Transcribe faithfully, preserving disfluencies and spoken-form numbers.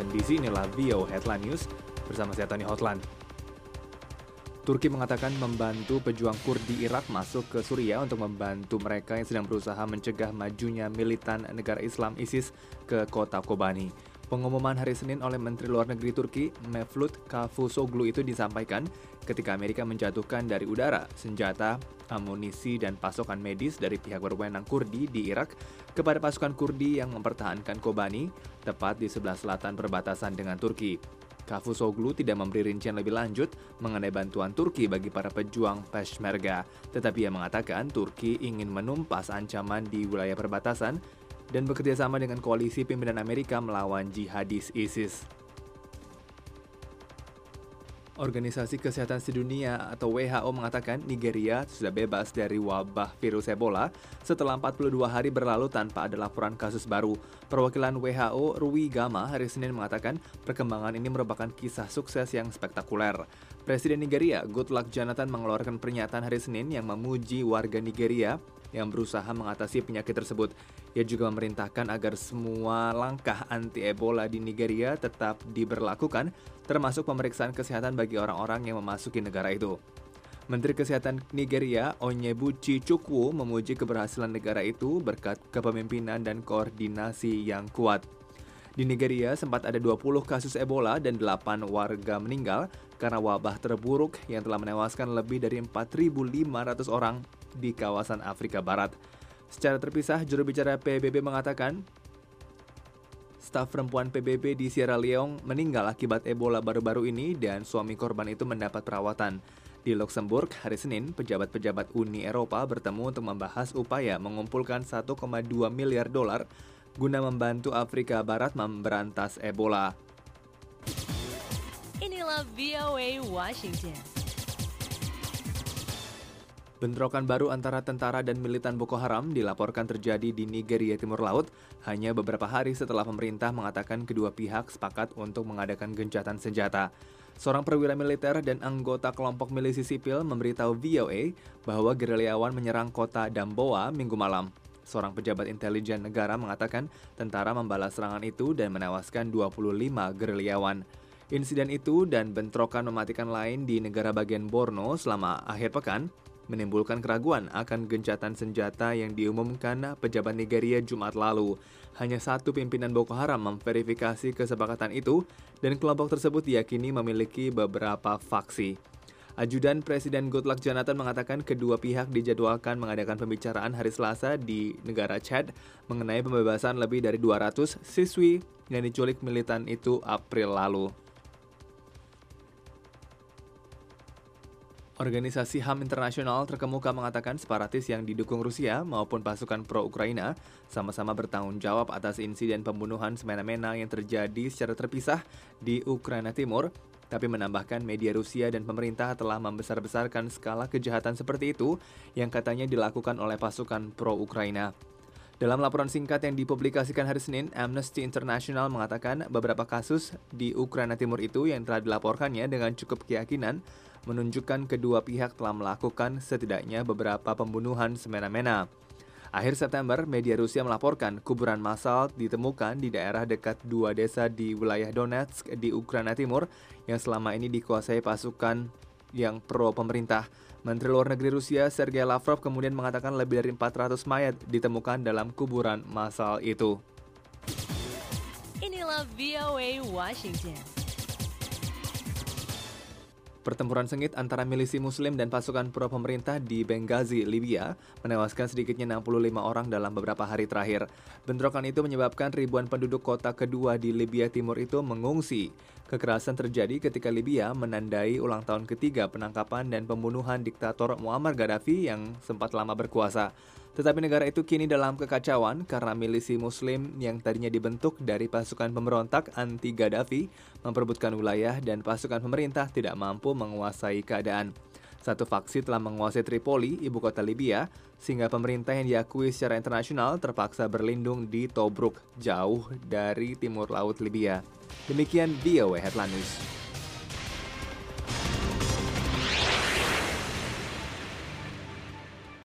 D C, inilah V O Headline News bersama saya Tony Hotlan. Turki mengatakan membantu pejuang Kurdi Irak masuk ke Suriah untuk membantu mereka yang sedang berusaha mencegah majunya militan negara Islam ISIS ke kota Kobani. Pengumuman hari Senin oleh Menteri Luar Negeri Turki, Mevlut Cavusoglu, itu disampaikan ketika Amerika menjatuhkan dari udara senjata, amunisi, dan pasokan medis dari pihak berwenang Kurdi di Irak kepada pasukan Kurdi yang mempertahankan Kobani, tepat di sebelah selatan perbatasan dengan Turki. Cavusoglu tidak memberi rincian lebih lanjut mengenai bantuan Turki bagi para pejuang Peshmerga, tetapi ia mengatakan Turki ingin menumpas ancaman di wilayah perbatasan dan bekerja sama dengan koalisi pimpinan Amerika melawan jihadis ISIS. Organisasi Kesehatan Sedunia atau W H O mengatakan Nigeria sudah bebas dari wabah virus Ebola setelah empat puluh dua hari berlalu tanpa ada laporan kasus baru. Perwakilan W H O, Rui Gama, hari Senin mengatakan perkembangan ini merupakan kisah sukses yang spektakuler. Presiden Nigeria, Goodluck Jonathan, mengeluarkan pernyataan hari Senin yang memuji warga Nigeria yang berusaha mengatasi penyakit tersebut. Ia juga memerintahkan agar semua langkah anti-Ebola di Nigeria tetap diberlakukan, termasuk pemeriksaan kesehatan bagi orang-orang yang memasuki negara itu. Menteri Kesehatan Nigeria, Onyebuchi Chukwu, memuji keberhasilan negara itu berkat kepemimpinan dan koordinasi yang kuat. Di Nigeria sempat ada dua puluh kasus Ebola dan delapan warga meninggal karena wabah terburuk yang telah menewaskan lebih dari empat ribu lima ratus orang di kawasan Afrika Barat. Secara terpisah, juru bicara P B B mengatakan staf perempuan P B B di Sierra Leone meninggal akibat Ebola baru-baru ini dan suami korban itu mendapat perawatan. Di Luxembourg, hari Senin, pejabat-pejabat Uni Eropa bertemu untuk membahas upaya mengumpulkan satu koma dua miliar dolar guna membantu Afrika Barat memberantas Ebola. Inilah V O A Washington. Bentrokan baru antara tentara dan militan Boko Haram dilaporkan terjadi di Nigeria Timur Laut hanya beberapa hari setelah pemerintah mengatakan kedua pihak sepakat untuk mengadakan gencatan senjata. Seorang perwira militer dan anggota kelompok milisi sipil memberitahu V O A bahwa gerilyawan menyerang kota Damboa minggu malam. Seorang pejabat intelijen negara mengatakan tentara membalas serangan itu dan menewaskan dua puluh lima gerilyawan. Insiden itu dan bentrokan mematikan lain di negara bagian Borno selama akhir pekan menimbulkan keraguan akan gencatan senjata yang diumumkan pejabat Nigeria Jumat lalu. Hanya satu pimpinan Boko Haram memverifikasi kesepakatan itu dan kelompok tersebut diyakini memiliki beberapa faksi. Ajudan Presiden Goodluck Jonathan mengatakan kedua pihak dijadwalkan mengadakan pembicaraan hari Selasa di negara Chad mengenai pembebasan lebih dari dua ratus siswi yang diculik militan itu April lalu. Organisasi H A M Internasional terkemuka mengatakan separatis yang didukung Rusia maupun pasukan pro-Ukraina sama-sama bertanggung jawab atas insiden pembunuhan semena-mena yang terjadi secara terpisah di Ukraina Timur, tapi menambahkan media Rusia dan pemerintah telah membesar-besarkan skala kejahatan seperti itu yang katanya dilakukan oleh pasukan pro-Ukraina. Dalam laporan singkat yang dipublikasikan hari Senin, Amnesty International mengatakan beberapa kasus di Ukraina Timur itu yang telah dilaporkannya dengan cukup keyakinan menunjukkan kedua pihak telah melakukan setidaknya beberapa pembunuhan semena-mena. Akhir September, media Rusia melaporkan kuburan massal ditemukan di daerah dekat dua desa di wilayah Donetsk di Ukraina Timur yang selama ini dikuasai pasukan yang pro-pemerintah. Menteri Luar Negeri Rusia, Sergei Lavrov, kemudian mengatakan lebih dari empat ratus mayat ditemukan dalam kuburan massal itu. Inilah V O A Washington. Pertempuran sengit antara milisi Muslim dan pasukan pro-pemerintah di Benghazi, Libya, menewaskan sedikitnya enam puluh lima orang dalam beberapa hari terakhir. Bentrokan itu menyebabkan ribuan penduduk kota kedua di Libya Timur itu mengungsi. Kekerasan terjadi ketika Libya menandai ulang tahun ketiga penangkapan dan pembunuhan diktator Muammar Gaddafi yang sempat lama berkuasa. Tetapi negara itu kini dalam kekacauan karena milisi Muslim yang tadinya dibentuk dari pasukan pemberontak anti Gaddafi memperebutkan wilayah dan pasukan pemerintah tidak mampu menguasai keadaan. Satu faksi telah menguasai Tripoli, ibu kota Libya, sehingga pemerintah yang diakui secara internasional terpaksa berlindung di Tobruk, jauh dari timur laut Libya. Demikian V O A Headline News.